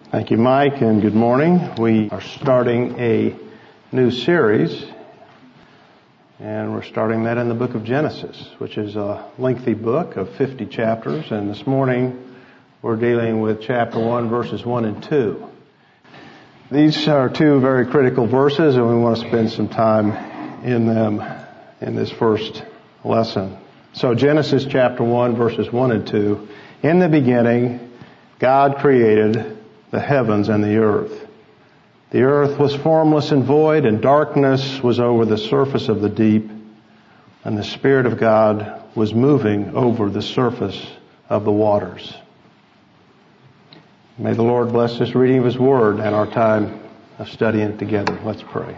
Thank you, Mike, and good morning. We are starting a new series, and we're starting that in the book of Genesis, which is a lengthy book of 50 chapters, and this morning we're dealing with chapter 1, verses 1 and 2. These are two very critical verses, and we want to spend some time in them in this first lesson. So Genesis chapter 1, verses 1 and 2. In the beginning, God created the heavens and the earth. The earth was formless and void, and darkness was over the surface of the deep, and the Spirit of God was moving over the surface of the waters. May the Lord bless this reading of His Word and our time of studying it together. Let's pray.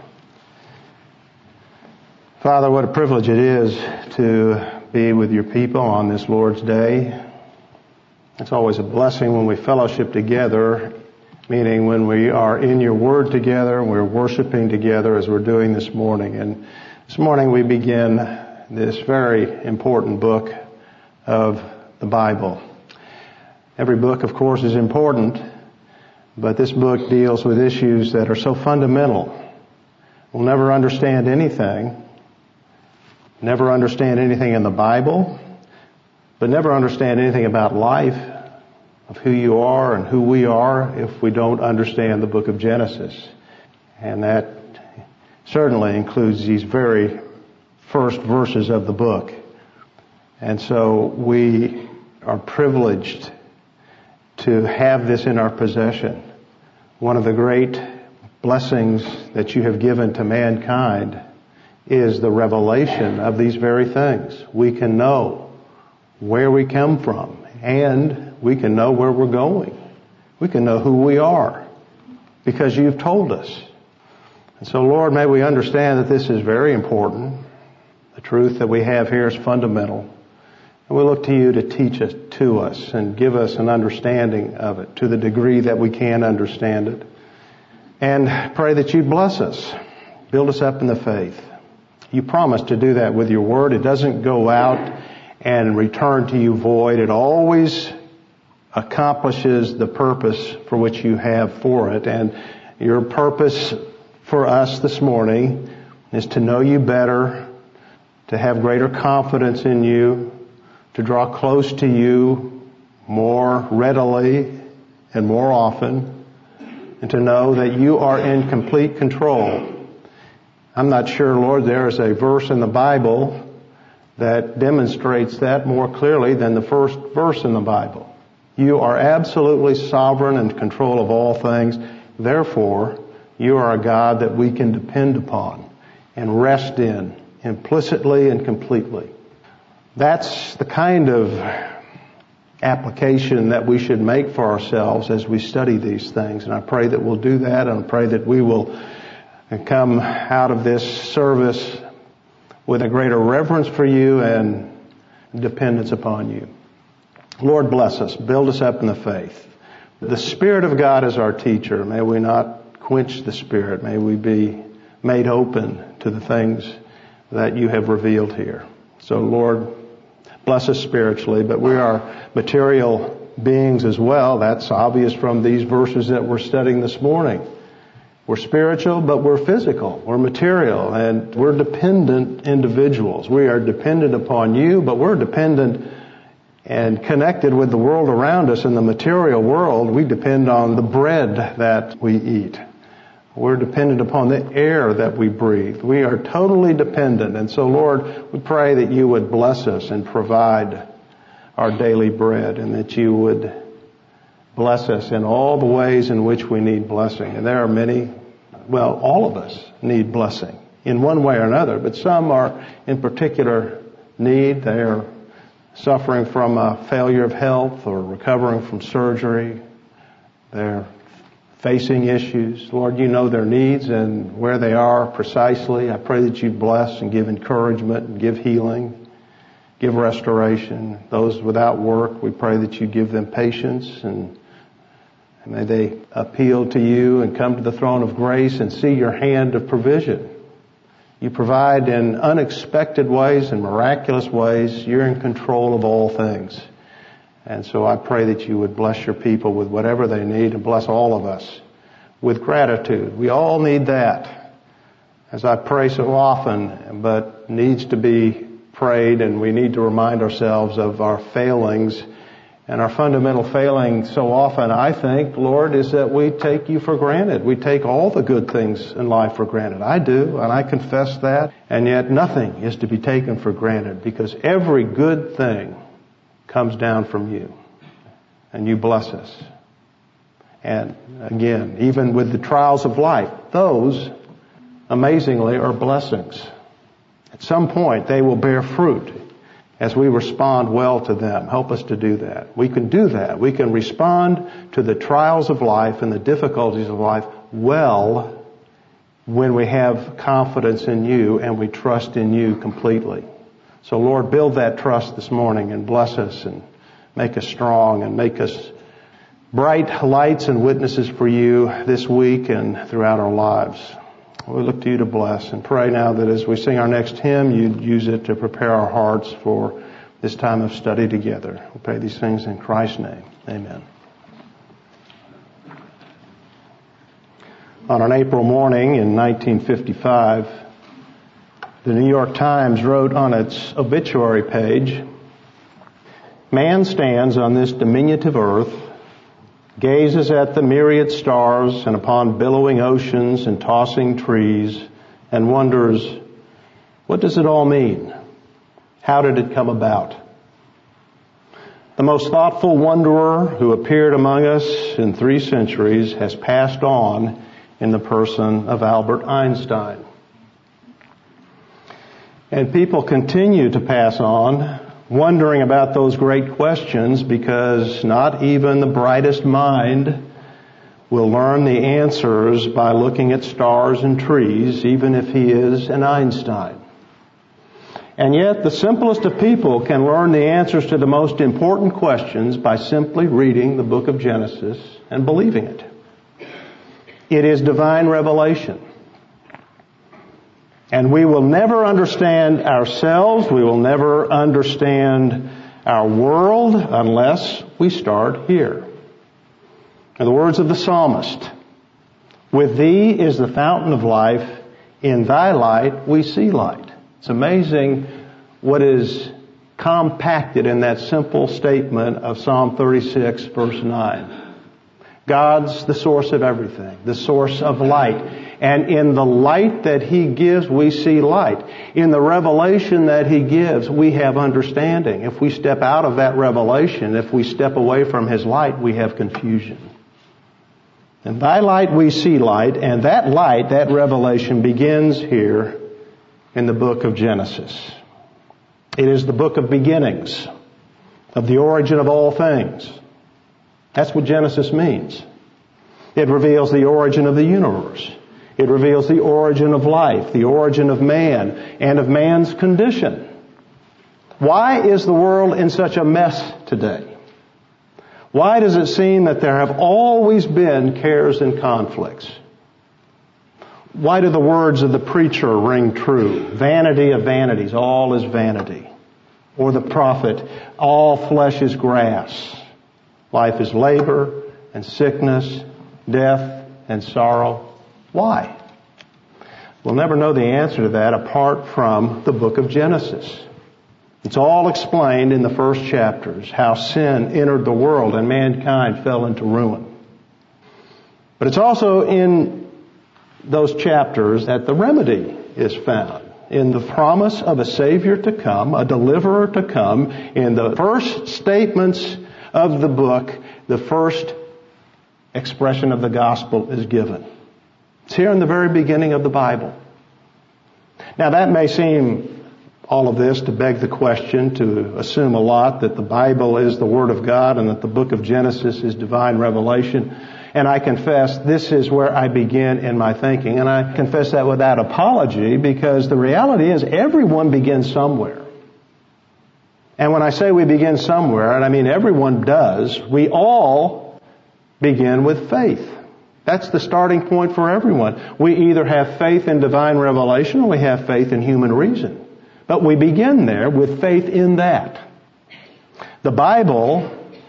Father, what a privilege it is to be with your people on this Lord's Day. It's always a blessing when we fellowship together, meaning when we are in your Word together and we're worshiping together as we're doing this morning. And this morning we begin this very important book of the Bible. Every book, of course, is important, but this book deals with issues that are so fundamental. We'll never understand anything in the Bible, but never understand anything about life, of who you are and who we are, if we don't understand the book of Genesis. And that certainly includes these very first verses of the book. And so we are privileged to have this in our possession. One of the great blessings that you have given to mankind is the revelation of these very things. We can know where we come from, and we can know where we're going. We can know who we are because you've told us. And so, Lord, may we understand that this is very important. The truth that we have here is fundamental. And we look to you to teach it to us and give us an understanding of it to the degree that we can understand it. And pray that you bless us, build us up in the faith. You promise to do that with your word. It doesn't go out and return to you void. It always accomplishes the purpose for which you have for it. And your purpose for us this morning is to know you better, to have greater confidence in you, to draw close to you more readily and more often, and to know that you are in complete control. I'm not sure, Lord, there is a verse in the Bible that demonstrates that more clearly than the first verse in the Bible. You are absolutely sovereign and in control of all things. Therefore, you are a God that we can depend upon and rest in implicitly and completely. That's the kind of application that we should make for ourselves as we study these things. And I pray that we'll do that, and I pray that we will come out of this service with a greater reverence for you and dependence upon you. Lord, bless us. Build us up in the faith. The Spirit of God is our teacher. May we not quench the Spirit. May we be made open to the things that you have revealed here. So, Lord, bless us spiritually, but we are material beings as well. That's obvious from these verses that we're studying this morning. We're spiritual, but we're physical. We're material, and we're dependent individuals. We are dependent upon you, but we're dependent and connected with the world around us. In the material world, we depend on the bread that we eat. We're dependent upon the air that we breathe. We are totally dependent. And so, Lord, we pray that you would bless us and provide our daily bread, and that you would bless us in all the ways in which we need blessing. And there are many, all of us need blessing in one way or another, but some are in particular need. They are suffering from a failure of health or recovering from surgery. They're facing issues. Lord, you know their needs and where they are precisely. I pray that you bless and give encouragement and give healing, give restoration. Those without work, we pray that you give them patience, and may they appeal to you and come to the throne of grace and see your hand of provision. You provide in unexpected ways and miraculous ways. You're in control of all things. And so I pray that you would bless your people with whatever they need and bless all of us with gratitude. We all need that, as I pray so often, but needs to be prayed, and we need to remind ourselves of our failings. And our fundamental failing so often, I think, Lord, is that we take you for granted. We take all the good things in life for granted. I do, and I confess that. And yet nothing is to be taken for granted, because every good thing comes down from you. And you bless us. And again, even with the trials of life, those, amazingly, are blessings. At some point, they will bear fruit as we respond well to them. Help us to do that. We can do that. We can respond to the trials of life and the difficulties of life well when we have confidence in you and we trust in you completely. So Lord, build that trust this morning and bless us and make us strong and make us bright lights and witnesses for you this week and throughout our lives. We look to you to bless and pray now that as we sing our next hymn, you'd use it to prepare our hearts for this time of study together. We pray these things in Christ's name. Amen. On an April morning in 1955, the New York Times wrote on its obituary page, "Man stands on this diminutive earth, gazes at the myriad stars and upon billowing oceans and tossing trees, and wonders, what does it all mean? How did it come about?" The most thoughtful wanderer who appeared among us in 3 centuries has passed on in the person of Albert Einstein. And people continue to pass on, wondering about those great questions, because not even the brightest mind will learn the answers by looking at stars and trees, even if he is an Einstein. And yet the simplest of people can learn the answers to the most important questions by simply reading the book of Genesis and believing it. It is divine revelation. And we will never understand ourselves, we will never understand our world unless we start here. In the words of the psalmist, "With thee is the fountain of life, in thy light we see light." It's amazing what is compacted in that simple statement of Psalm 36, verse 9. God's the source of everything, the source of light. And in the light that He gives, we see light. In the revelation that He gives, we have understanding. If we step out of that revelation, if we step away from His light, we have confusion. In thy light we see light, and that light, that revelation, begins here in the book of Genesis. It is the book of beginnings, of the origin of all things. That's what Genesis means. It reveals the origin of the universe. It reveals the origin of life, the origin of man, and of man's condition. Why is the world in such a mess today? Why does it seem that there have always been cares and conflicts? Why do the words of the preacher ring true? Vanity of vanities, all is vanity. Or the prophet, all flesh is grass. Life is labor and sickness, death and sorrow. Why? We'll never know the answer to that apart from the book of Genesis. It's all explained in the first chapters, how sin entered the world and mankind fell into ruin. But it's also in those chapters that the remedy is found, in the promise of a Savior to come, a deliverer to come. In the first statements of the book, the first expression of the gospel is given. It's here in the very beginning of the Bible. Now that may seem, all of this, to beg the question, to assume a lot that the Bible is the Word of God and that the book of Genesis is divine revelation. And I confess this is where I begin in my thinking. And I confess that without apology, because the reality is everyone begins somewhere. And when I say we begin somewhere, and I mean everyone does, we all begin with faith. That's the starting point for everyone. We either have faith in divine revelation or we have faith in human reason. But we begin there with faith in that. The Bible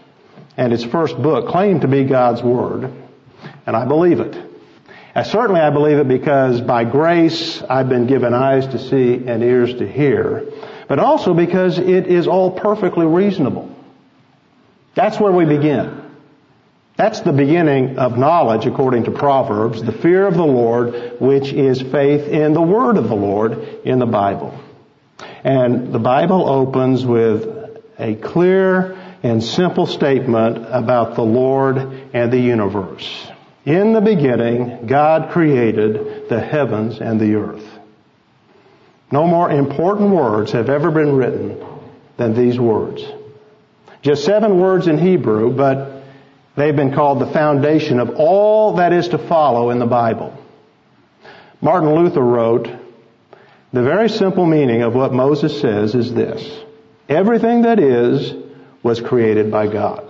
and its first book claim to be God's Word, and I believe it. Certainly I believe it because by grace I've been given eyes to see and ears to hear, but also because it is all perfectly reasonable. That's where we begin. That's the beginning of knowledge according to Proverbs, the fear of the Lord, which is faith in the Word of the Lord in the Bible. And the Bible opens with a clear and simple statement about the Lord and the universe. In the beginning, God created the heavens and the earth. No more important words have ever been written than these words. Just 7 words in Hebrew, but they've been called the foundation of all that is to follow in the Bible. Martin Luther wrote, "The very simple meaning of what Moses says is this: everything that is was created by God."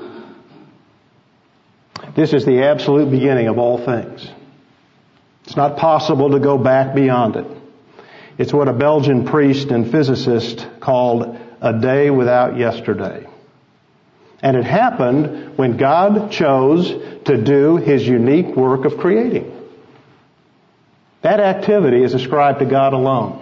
This is the absolute beginning of all things. It's not possible to go back beyond it. It's what a Belgian priest and physicist called a day without yesterday. And it happened when God chose to do His unique work of creating. That activity is ascribed to God alone.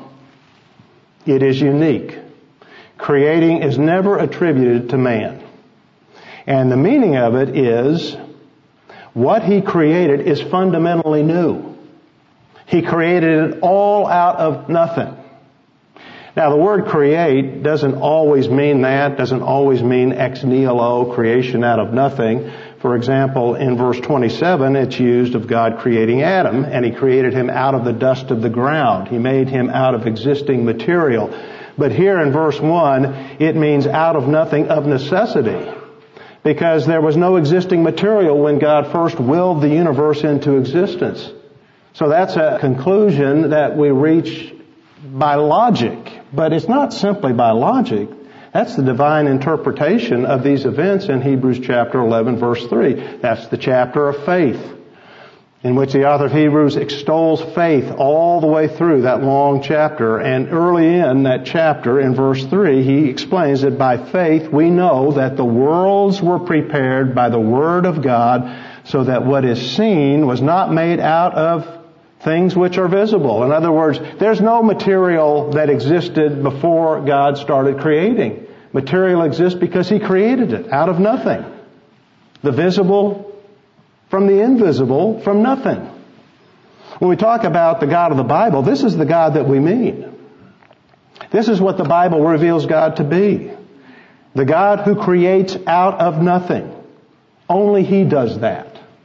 It is unique. Creating is never attributed to man. And the meaning of it is what He created is fundamentally new. He created it all out of nothing. Now, the word create doesn't always mean that, doesn't always mean ex nihilo, creation out of nothing. For example, in verse 27, it's used of God creating Adam, and He created him out of the dust of the ground. He made him out of existing material. But here in verse 1, it means out of nothing of necessity, because there was no existing material when God first willed the universe into existence. So that's a conclusion that we reach by logic. But it's not simply by logic. That's the divine interpretation of these events in Hebrews chapter 11, verse 3. That's the chapter of faith, in which the author of Hebrews extols faith all the way through that long chapter. And early in that chapter, in verse 3, he explains that by faith we know that the worlds were prepared by the Word of God, so that what is seen was not made out of things which are visible. In other words, there's no material that existed before God started creating. Material exists because He created it out of nothing. The visible from the invisible, from nothing. When we talk about the God of the Bible, this is the God that we mean. This is what the Bible reveals God to be. The God who creates out of nothing. Only He does that.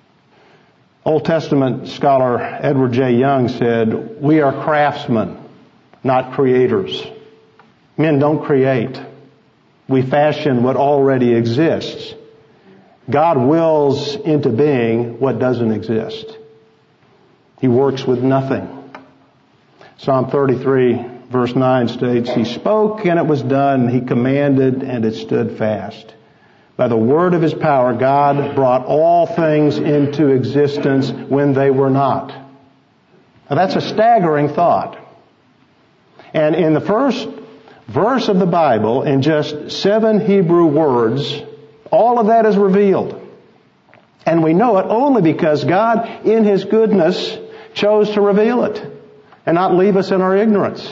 Old Testament scholar Edward J. Young said, "We are craftsmen, not creators. Men don't create. We fashion what already exists. God wills into being what doesn't exist. He works with nothing." Psalm 33 verse 9 states, "He spoke and it was done. He commanded and it stood fast. By the word of His power, God brought all things into existence when they were not." Now that's a staggering thought. And in the first verse of the Bible, in just 7 Hebrew words, all of that is revealed. And we know it only because God, in His goodness, chose to reveal it and not leave us in our ignorance.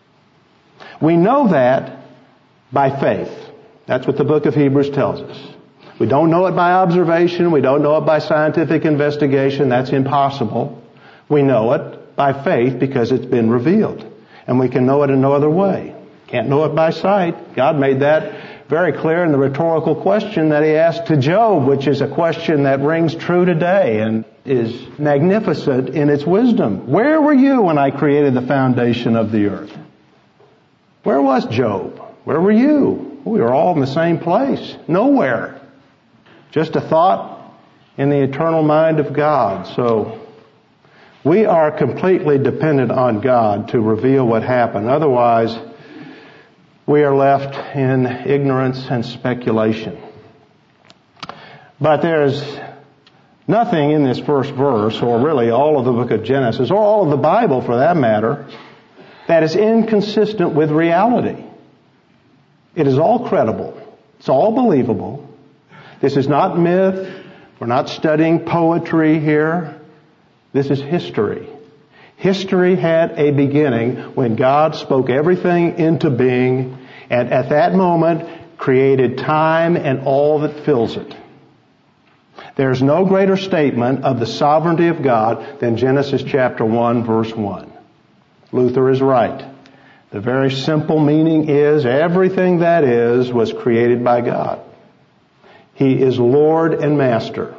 We know that by faith. That's what the book of Hebrews tells us. We don't know it by observation. We don't know it by scientific investigation. That's impossible. We know it by faith because it's been revealed. And we can know it in no other way. Can't know it by sight. God made that very clear in the rhetorical question that He asked to Job, which is a question that rings true today and is magnificent in its wisdom. Where were you when I created the foundation of the earth? Where was Job? Where were you? We were all in the same place. Nowhere. Just a thought in the eternal mind of God. So we are completely dependent on God to reveal what happened. Otherwise, we are left in ignorance and speculation. But there's nothing in this first verse, or really all of the book of Genesis, or all of the Bible for that matter, that is inconsistent with reality. It is all credible. It's all believable. This is not myth. We're not studying poetry here. This is history. History had a beginning when God spoke everything into being, and at that moment created time and all that fills it. There's no greater statement of the sovereignty of God than Genesis chapter 1, verse 1. Luther is right. The very simple meaning is everything that is was created by God. He is Lord and Master.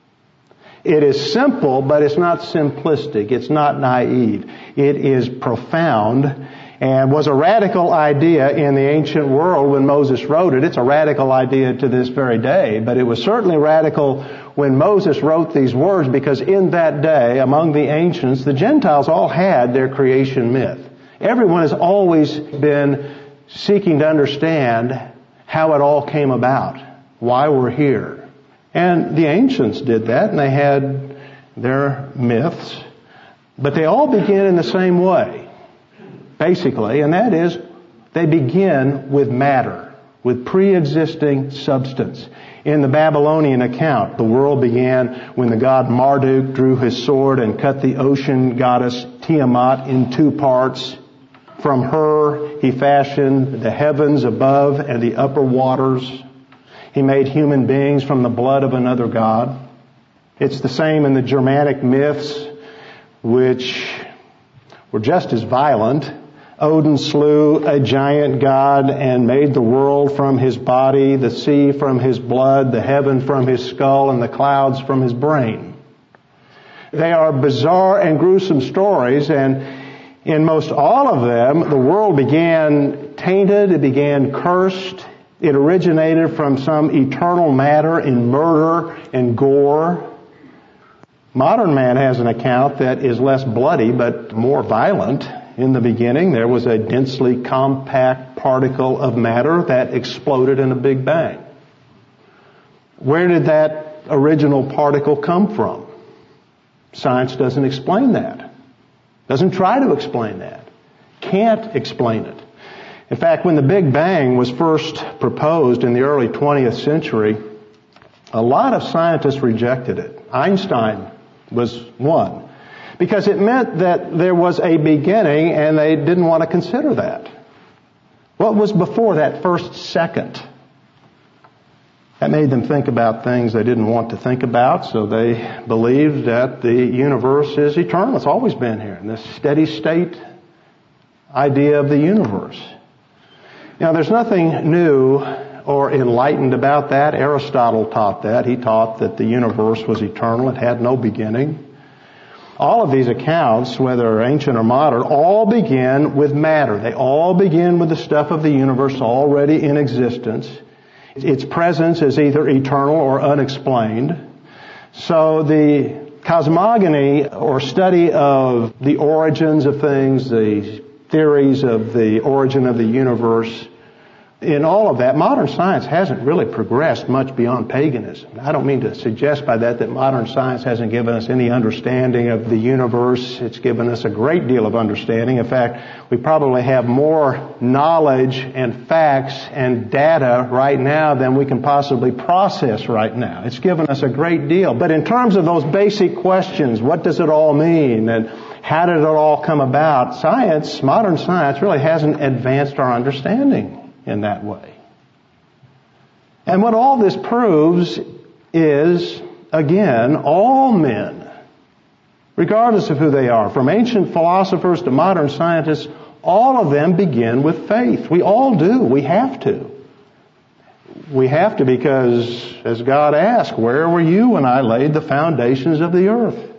It is simple, but it's not simplistic. It's not naive. It is profound and was a radical idea in the ancient world when Moses wrote it. It's a radical idea to this very day, but it was certainly radical when Moses wrote these words, because in that day, among the ancients, the Gentiles all had their creation myth. Everyone has always been seeking to understand how it all came about, why we're here. And the ancients did that, and they had their myths, but they all begin in the same way, basically, and that is they begin with matter, with pre-existing substance. In the Babylonian account, the world began when the god Marduk drew his sword and cut the ocean goddess Tiamat in two parts. From her, he fashioned the heavens above and the upper waters. He made human beings from the blood of another god. It's the same in the Germanic myths, which were just as violent. Odin slew a giant god and made the world from his body, the sea from his blood, the heaven from his skull, and the clouds from his brain. They are bizarre and gruesome stories, and in most all of them, the world began tainted, it began cursed. It originated from some eternal matter in murder and gore. Modern man has an account that is less bloody but more violent. In the beginning, there was a densely compact particle of matter that exploded in a big bang. Where did that original particle come from? Science doesn't explain that. Doesn't try to explain that. Can't explain it. In fact, when the Big Bang was first proposed in the early 20th century, a lot of scientists rejected it. Einstein was one, because it meant that there was a beginning and they didn't want to consider that. What was before that first second? That made them think about things they didn't want to think about, so they believed that the universe is eternal. It's always been here, in this steady state idea of the universe. Now, there's nothing new or enlightened about that. Aristotle taught that. He taught that the universe was eternal. It had no beginning. All of these accounts, whether ancient or modern, all begin with matter. They all begin with the stuff of the universe already in existence. Its presence is either eternal or unexplained. So the cosmogony, or study of the origins of things, the theories of the origin of the universe, in all of that, modern science hasn't really progressed much beyond paganism. I don't mean to suggest by that modern science hasn't given us any understanding of the universe. It's given us a great deal of understanding. In fact, we probably have more knowledge and facts and data right now than we can possibly process right now. It's given us a great deal. But in terms of those basic questions, what does it all mean and how did it all come about? Science, modern science, really hasn't advanced our understanding in that way. And what all this proves is, again, all men, regardless of who they are, from ancient philosophers to modern scientists, all of them begin with faith. We all do. We have to. We have to because, as God asked, where were you when I laid the foundations of the earth?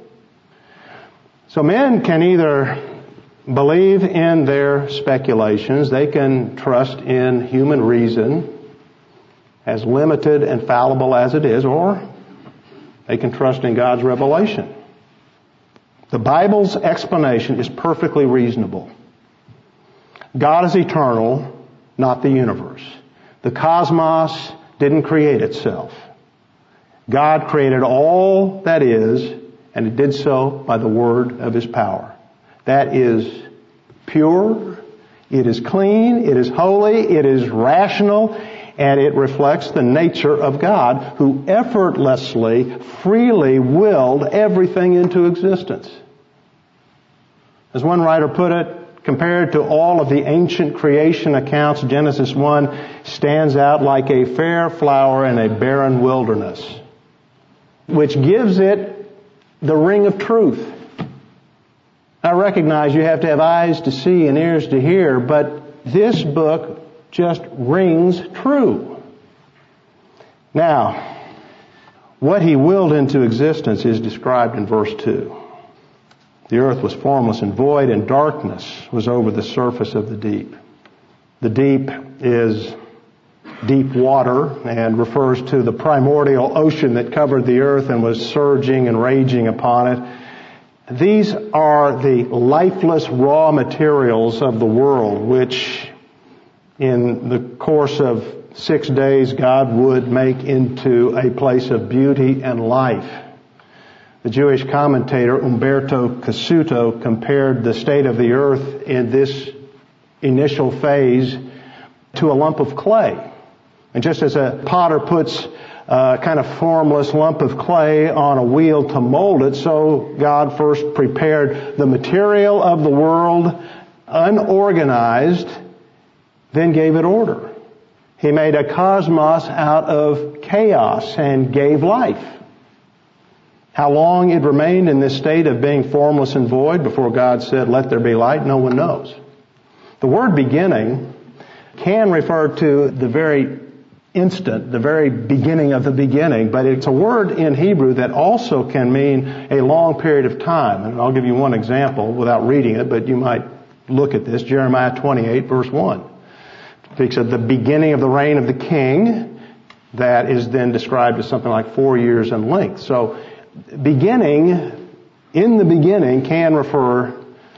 So men can either believe in their speculations. They can trust in human reason, as limited and fallible as it is, or they can trust in God's revelation. The Bible's explanation is perfectly reasonable. God is eternal, not the universe. The cosmos didn't create itself. God created all that is, and it did so by the word of His power. That is pure, it is clean, it is holy, it is rational, And it reflects the nature of God, who effortlessly, freely willed everything into existence. As one writer put it, compared to all of the ancient creation accounts, Genesis 1 stands out like a fair flower in a barren wilderness, which gives it the ring of truth. I recognize you have to have eyes to see and ears to hear, but this book just rings true. Now, what he willed into existence is described in verse 2. The earth was formless and void, and darkness was over the surface of the deep. The deep is deep water and refers to the primordial ocean that covered the earth and was surging and raging upon it. These are the lifeless raw materials of the world, which in the course of 6 days God would make into a place of beauty and life. The Jewish commentator Umberto Cassuto compared the state of the earth in this initial phase to a lump of clay. And just as a potter puts a kind of formless lump of clay on a wheel to mold it, so God first prepared the material of the world unorganized, then gave it order. He made a cosmos out of chaos and gave life. How long it remained in this state of being formless and void before God said, "Let there be light," no one knows. The word beginning can refer to the very instant, the very beginning of the beginning, but it's a word in Hebrew that also can mean a long period of time. And I'll give you one example without reading it, but you might look at this. Jeremiah 28 verse 1 speaks of the beginning of the reign of the king. That is then described as something like 4 years in length. So beginning, in the beginning, can refer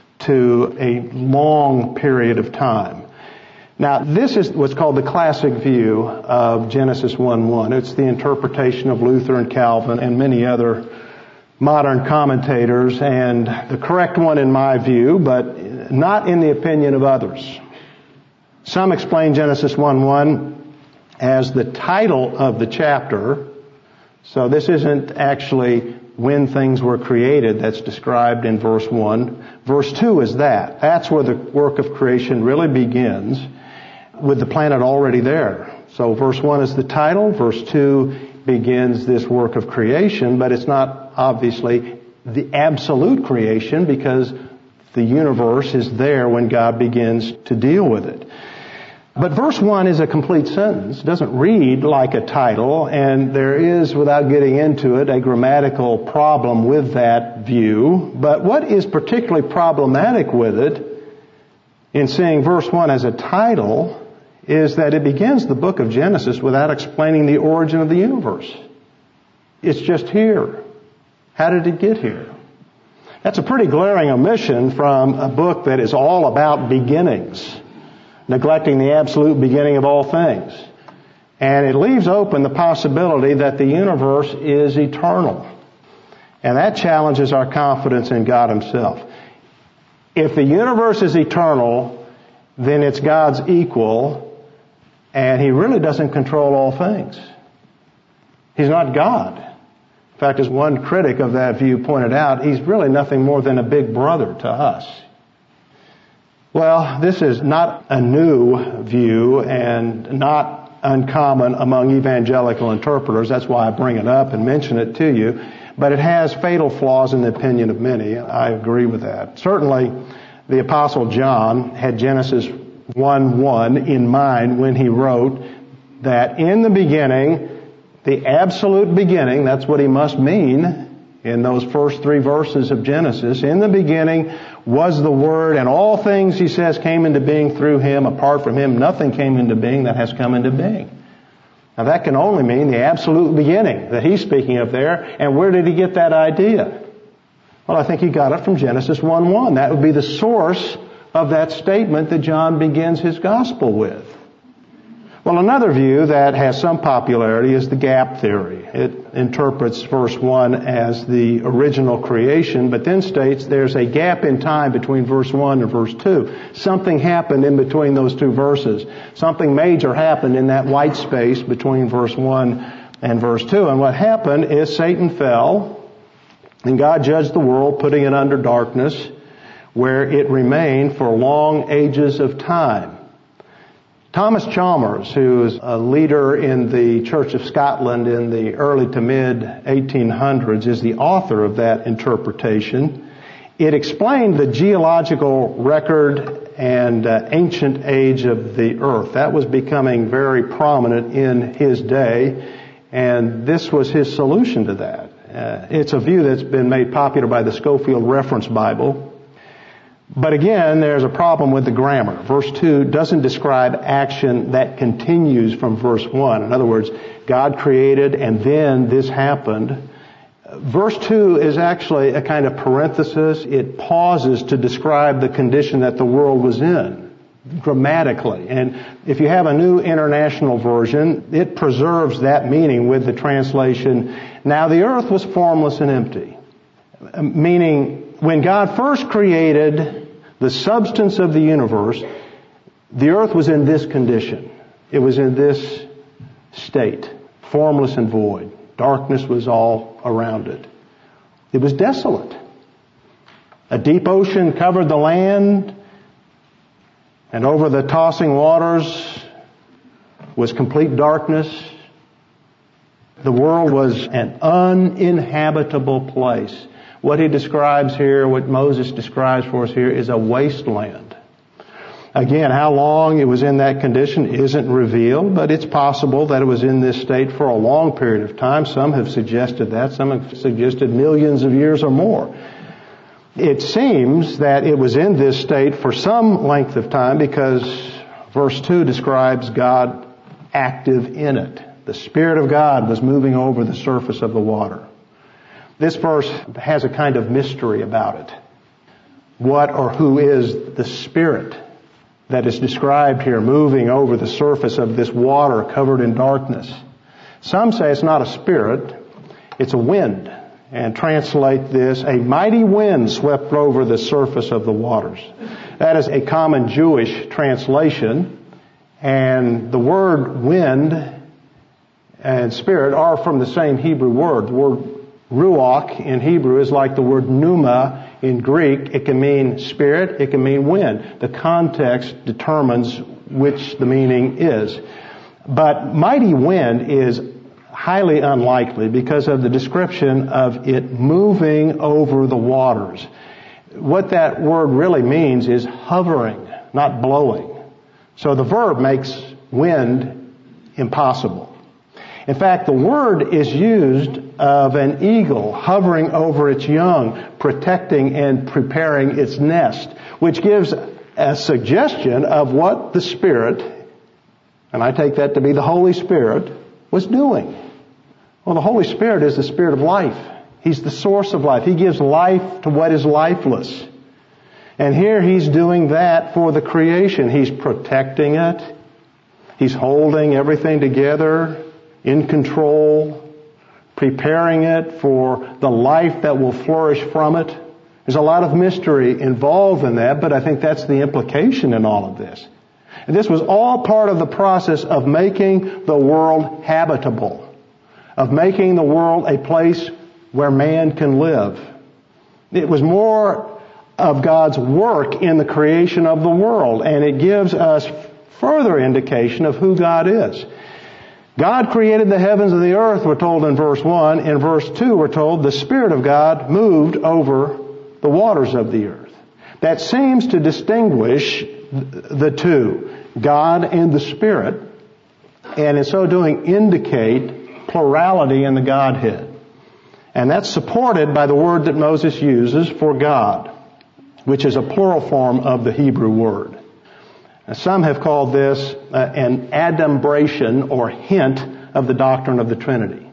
to a long period of time. Now, this is what's called the classic view of Genesis 1:1. It's the interpretation of Luther and Calvin and many other modern commentators, and the correct one in my view, but not in the opinion of others. Some explain Genesis 1:1 as the title of the chapter. So this isn't actually when things were created that's described in verse 1. Verse 2 is that. That's where the work of creation really begins, with the planet already there. So verse 1 is the title. Verse 2 begins this work of creation, but it's not obviously the absolute creation because the universe is there when God begins to deal with it. But verse 1 is a complete sentence. It doesn't read like a title, and there is, without getting into it, a grammatical problem with that view. But what is particularly problematic with it, in seeing verse 1 as a title, is that it begins the book of Genesis without explaining the origin of the universe. It's just here. How did it get here? That's a pretty glaring omission from a book that is all about beginnings, neglecting the absolute beginning of all things. And it leaves open the possibility that the universe is eternal. And that challenges our confidence in God Himself. If the universe is eternal, then it's God's equal, and He really doesn't control all things. He's not God. In fact, as one critic of that view pointed out, He's really nothing more than a big brother to us. Well, this is not a new view and not uncommon among evangelical interpreters. That's why I bring it up and mention it to you. But it has fatal flaws in the opinion of many. I agree with that. Certainly, the Apostle John had Genesis 1:1 in mind when he wrote that in the beginning, the absolute beginning, that's what he must mean in those first 3 verses of Genesis. In the beginning was the Word, and all things, he says, came into being through Him. Apart from Him, nothing came into being that has come into being. Now that can only mean the absolute beginning that he's speaking of there. And where did he get that idea? Well, I think he got it from Genesis 1:1. That would be the source of that statement that John begins his gospel with. Well, another view that has some popularity is the gap theory. It interprets verse 1 as the original creation, but then states there's a gap in time between verse 1 and verse 2. Something happened in between those two verses. Something major happened in that white space between verse 1 and verse 2. And what happened is Satan fell, and God judged the world, putting it under darkness, where it remained for long ages of time. Thomas Chalmers, who is a leader in the Church of Scotland in the early to mid 1800s, is the author of that interpretation. It explained the geological record and ancient age of the earth. That was becoming very prominent in his day, and this was his solution to that. It's a view that's been made popular by the Scofield Reference Bible. But again, there's a problem with the grammar. Verse 2 doesn't describe action that continues from verse 1. In other words, God created and then this happened. Verse 2 is actually a kind of parenthesis. It pauses to describe the condition that the world was in grammatically. And if you have a New International Version, it preserves that meaning with the translation, "Now the earth was formless and empty." Meaning, when God first created the substance of the universe, the earth was in this condition. It was in this state, formless and void. Darkness was all around it. It was desolate. A deep ocean covered the land, and over the tossing waters was complete darkness. The world was an uninhabitable place. What he describes here, what Moses describes for us here, is a wasteland. Again, how long it was in that condition isn't revealed, but it's possible that it was in this state for a long period of time. Some have suggested that. Some have suggested millions of years or more. It seems that it was in this state for some length of time because verse 2 describes God active in it. The Spirit of God was moving over the surface of the water. This verse has a kind of mystery about it. What or who is the Spirit that is described here moving over the surface of this water covered in darkness? Some say it's not a spirit, it's a wind. And translate this, a mighty wind swept over the surface of the waters. That is a common Jewish translation. And the word wind and spirit are from the same Hebrew word. The word ruach in Hebrew is like the word pneuma in Greek. It can mean spirit, it can mean wind. The context determines which the meaning is. But mighty wind is highly unlikely because of the description of it moving over the waters. What that word really means is hovering, not blowing. So the verb makes wind impossible. In fact, the word is used of an eagle hovering over its young, protecting and preparing its nest, which gives a suggestion of what the Spirit, and I take that to be the Holy Spirit, was doing. Well, the Holy Spirit is the Spirit of life. He's the source of life. He gives life to what is lifeless. And here He's doing that for the creation. He's protecting it. He's holding everything together, in control, preparing it for the life that will flourish from it. There's a lot of mystery involved in that, but I think that's the implication in all of this. And this was all part of the process of making the world habitable, of making the world a place where man can live. It was more of God's work in the creation of the world, and it gives us further indication of who God is. God created the heavens and the earth, we're told in verse 1. In verse 2, we're told the Spirit of God moved over the waters of the earth. That seems to distinguish the two, God and the Spirit, and in so doing indicate plurality in the Godhead. And that's supported by the word that Moses uses for God, which is a plural form of the Hebrew word. Some have called this an adumbration or hint of the doctrine of the Trinity.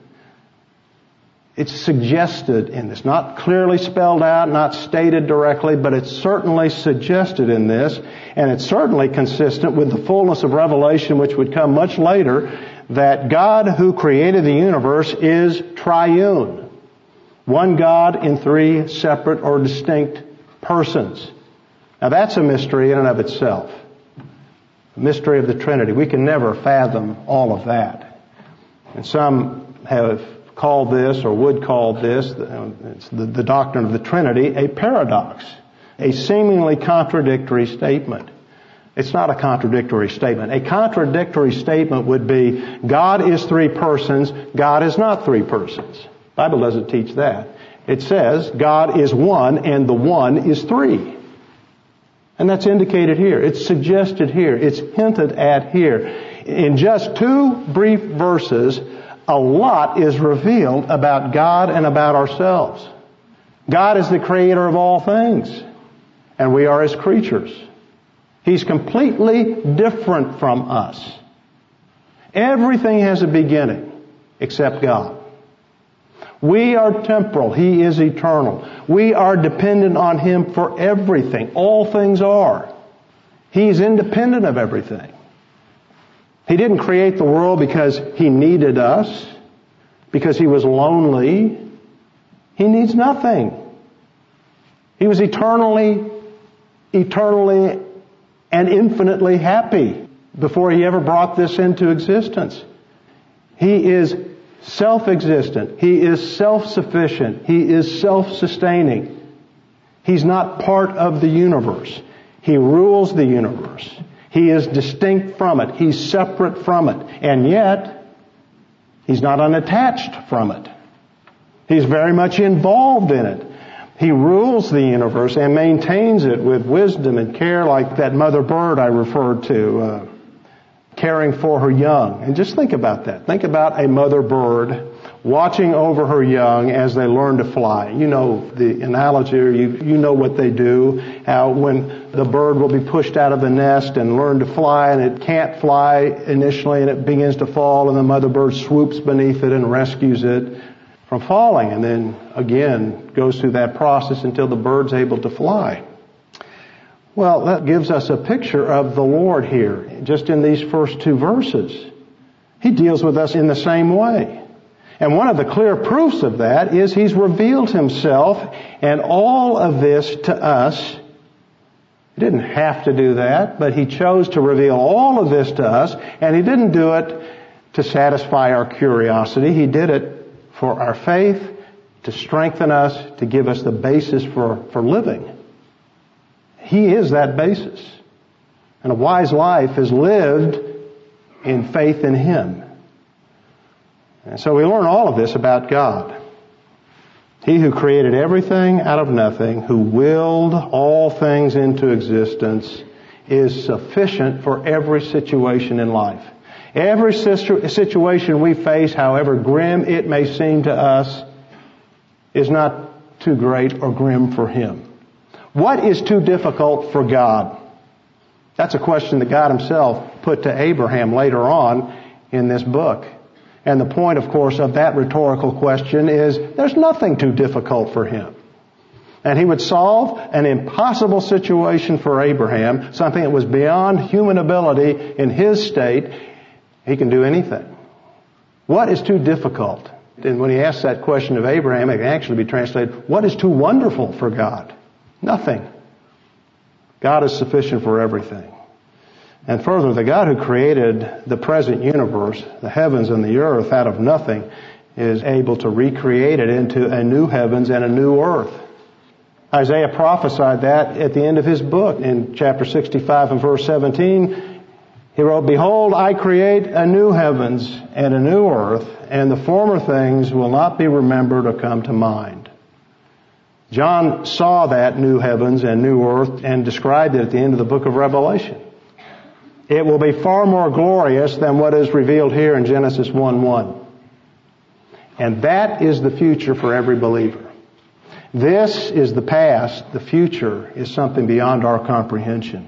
It's suggested in this, not clearly spelled out, not stated directly, but it's certainly suggested in this, and it's certainly consistent with the fullness of revelation which would come much later, that God who created the universe is triune. One God in three separate or distinct persons. Now that's a mystery in and of itself. The mystery of the Trinity. We can never fathom all of that. And some have called this, or would call this, the doctrine of the Trinity, a paradox. A seemingly contradictory statement. It's not a contradictory statement. A contradictory statement would be, God is three persons, God is not three persons. The Bible doesn't teach that. It says, God is one, and the one is three. And that's indicated here. It's suggested here. It's hinted at here. In just two brief verses, a lot is revealed about God and about ourselves. God is the creator of all things, and we are His creatures. He's completely different from us. Everything has a beginning except God. We are temporal. He is eternal. We are dependent on Him for everything. All things are. He's independent of everything. He didn't create the world because He needed us, because He was lonely. He needs nothing. He was eternally and infinitely happy before He ever brought this into existence. He is self-existent. He is self-sufficient. He is self-sustaining. He's not part of the universe. He rules the universe. He is distinct from it. He's separate from it. And yet, He's not unattached from it. He's very much involved in it. He rules the universe and maintains it with wisdom and care, like that mother bird I referred to, caring for her young. And just think about that. Think about a mother bird watching over her young as they learn to fly. You know the analogy, or you know what they do, how when the bird will be pushed out of the nest and learn to fly, and it can't fly initially, and it begins to fall, and the mother bird swoops beneath it and rescues it from falling, and then again goes through that process until the bird's able to fly. Well, that gives us a picture of the Lord here, just in these first two verses. He deals with us in the same way. And one of the clear proofs of that is He's revealed Himself and all of this to us. He didn't have to do that, but He chose to reveal all of this to us, and He didn't do it to satisfy our curiosity. He did it for our faith, to strengthen us, to give us the basis for living. He is that basis. And a wise life is lived in faith in Him. And so we learn all of this about God. He who created everything out of nothing, who willed all things into existence, is sufficient for every situation in life. Every situation we face, however grim it may seem to us, is not too great or grim for Him. What is too difficult for God? That's a question that God Himself put to Abraham later on in this book. And the point, of course, of that rhetorical question is there's nothing too difficult for Him. And He would solve an impossible situation for Abraham, something that was beyond human ability in his state. He can do anything. What is too difficult? And when He asks that question of Abraham, it can actually be translated, what is too wonderful for God? Nothing. God is sufficient for everything. And further, the God who created the present universe, the heavens and the earth out of nothing, is able to recreate it into a new heavens and a new earth. Isaiah prophesied that at the end of his book. In chapter 65 and verse 17, he wrote, "Behold, I create a new heavens and a new earth, and the former things will not be remembered or come to mind." John saw that new heavens and new earth and described it at the end of the book of Revelation. It will be far more glorious than what is revealed here in Genesis 1:1. And that is the future for every believer. This is the past. The future is something beyond our comprehension.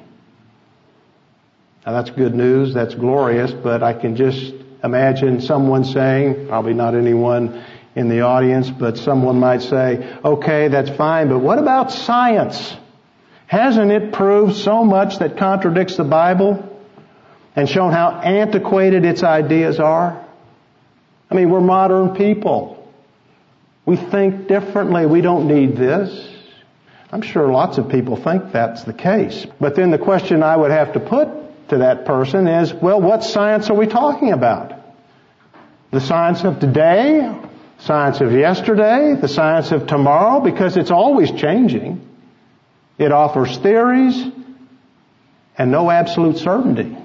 Now that's good news. That's glorious. But I can just imagine someone saying, probably not anyone in the audience, but someone might say, okay, that's fine, but what about science? Hasn't it proved so much that contradicts the Bible? and shown how antiquated its ideas are? I mean, we're modern people. We think differently. We don't need this. I'm sure lots of people think that's the case. But then the question I would have to put to that person is, well, what science are we talking about? The science of today? Science of yesterday? The science of tomorrow? Because it's always changing. It offers theories and no absolute certainty.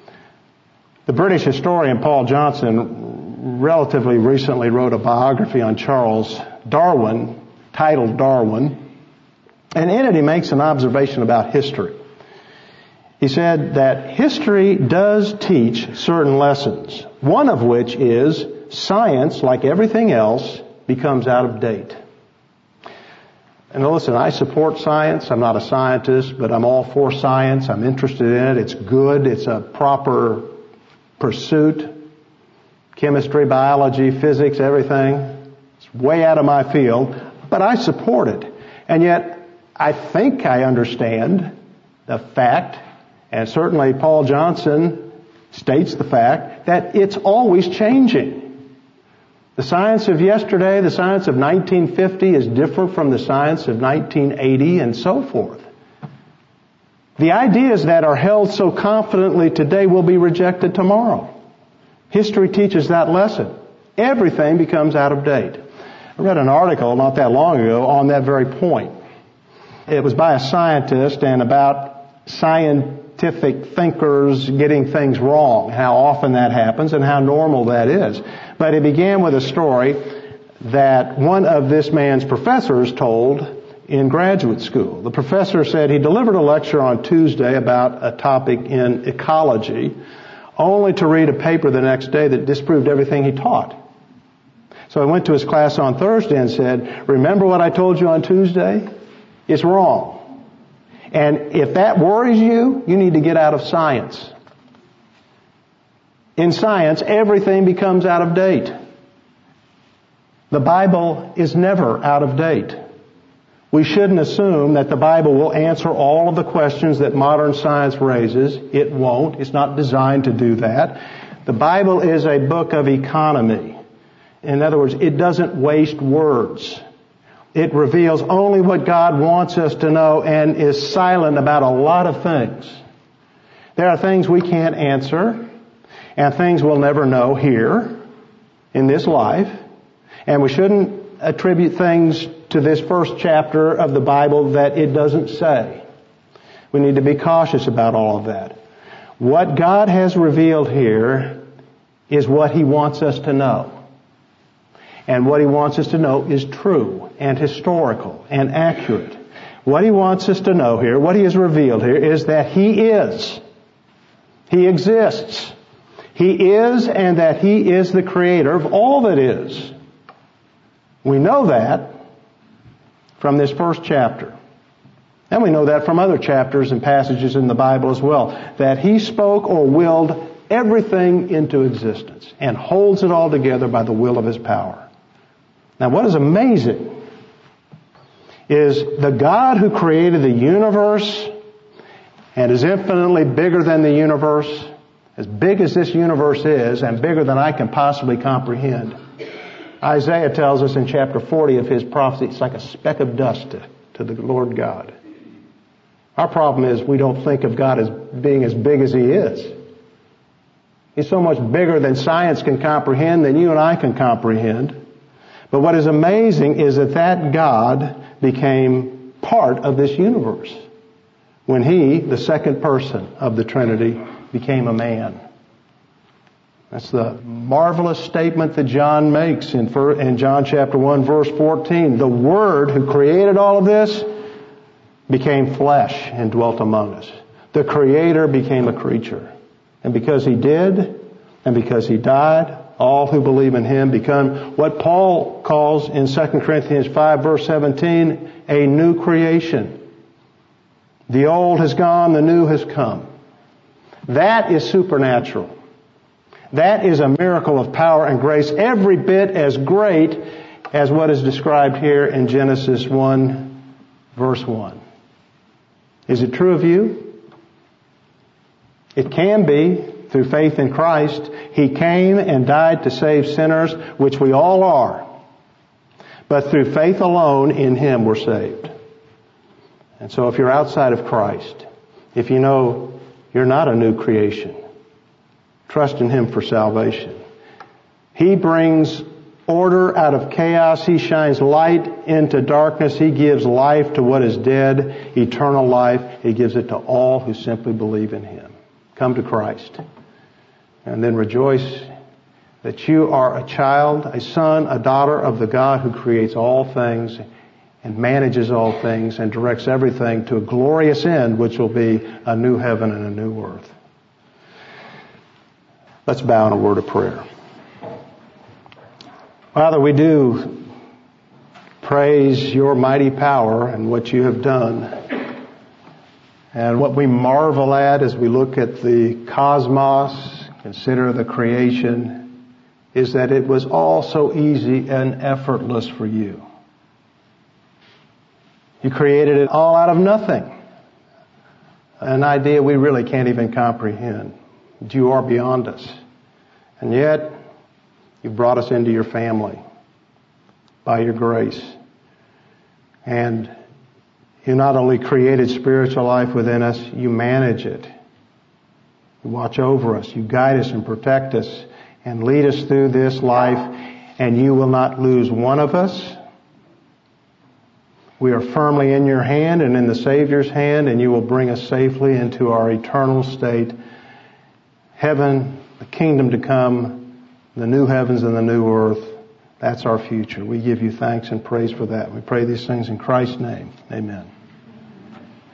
The British historian Paul Johnson relatively recently wrote a biography on Charles Darwin, titled Darwin, and in it he makes an observation about history. He said that history does teach certain lessons, one of which is science, like everything else, becomes out of date. And listen, I support science. I'm not a scientist, but I'm all for science. I'm interested in it. It's good. It's a proper pursuit. Chemistry, biology, physics, everything. It's way out of my field, but I support it. And yet, I think I understand the fact, and certainly Paul Johnson states the fact, that it's always changing. The science of yesterday, the science of 1950 is different from the science of 1980 and so forth. The ideas that are held so confidently today will be rejected tomorrow. History teaches that lesson. Everything becomes out of date. I read an article not that long ago on that very point. It was by a scientist and about scientific thinkers getting things wrong, how often that happens and how normal that is. But it began with a story that one of this man's professors told in graduate school. The professor said he delivered a lecture on Tuesday about a topic in ecology, only to read a paper the next day that disproved everything he taught. So I went to his class on Thursday and said, remember what I told you on Tuesday? It's wrong. And if that worries you, you need to get out of science. In science, everything becomes out of date. The Bible is never out of date. We shouldn't assume that the Bible will answer all of the questions that modern science raises. It won't. It's not designed to do that. The Bible is a book of economy. In other words, it doesn't waste words. It reveals only what God wants us to know and is silent about a lot of things. There are things we can't answer and things we'll never know here in this life. And we shouldn't attribute things to this first chapter of the Bible that it doesn't say. We need to be cautious about all of that. What God has revealed here is what He wants us to know. And what He wants us to know is true and historical and accurate. What He wants us to know here, what He has revealed here, is that He is. He exists. He is, and that He is the creator of all that is. We know that from this first chapter. And we know that from other chapters and passages in the Bible as well. That He spoke or willed everything into existence and holds it all together by the will of His power. Now what is amazing is the God who created the universe and is infinitely bigger than the universe, as big as this universe is and bigger than I can possibly comprehend. Isaiah tells us in chapter 40 of his prophecy, it's like a speck of dust to the Lord God. Our problem is we don't think of God as being as big as He is. He's so much bigger than science can comprehend, than you and I can comprehend. But what is amazing is that God became part of this universe when He, the second person of the Trinity, became a man. That's the marvelous statement that John makes in John chapter 1 verse 14. The Word who created all of this became flesh and dwelt among us. The Creator became a creature. And because He did, and because He died, all who believe in Him become what Paul calls in 2 Corinthians 5 verse 17, a new creation. The old has gone, the new has come. That is supernatural. That is a miracle of power and grace, every bit as great as what is described here in Genesis 1 verse 1. Is it true of you? It can be. through faith in Christ. He came and died to save sinners, which we all are. But through faith alone in Him we're saved. And so if you're outside of Christ, if you know you're not a new creation, trust in Him for salvation. He brings order out of chaos. He shines light into darkness. He gives life to what is dead, eternal life. He gives it to all who simply believe in Him. Come to Christ. And then rejoice that you are a child, a son, a daughter of the God who creates all things and manages all things and directs everything to a glorious end, which will be a new heaven and a new earth. Let's bow in a word of prayer. Father, we do praise your mighty power and what you have done. And what we marvel at as we look at the cosmos, consider the creation, is that it was all so easy and effortless for you. You created it all out of nothing. An idea we really can't even comprehend. But you are beyond us. And yet, you brought us into your family by your grace. And you not only created spiritual life within us, you manage it. You watch over us. You guide us and protect us and lead us through this life. And you will not lose one of us. We are firmly in your hand and in the Savior's hand, and you will bring us safely into our eternal state. Heaven, the kingdom to come, the new heavens and the new earth. That's our future. We give you thanks and praise for that. We pray these things in Christ's name. Amen.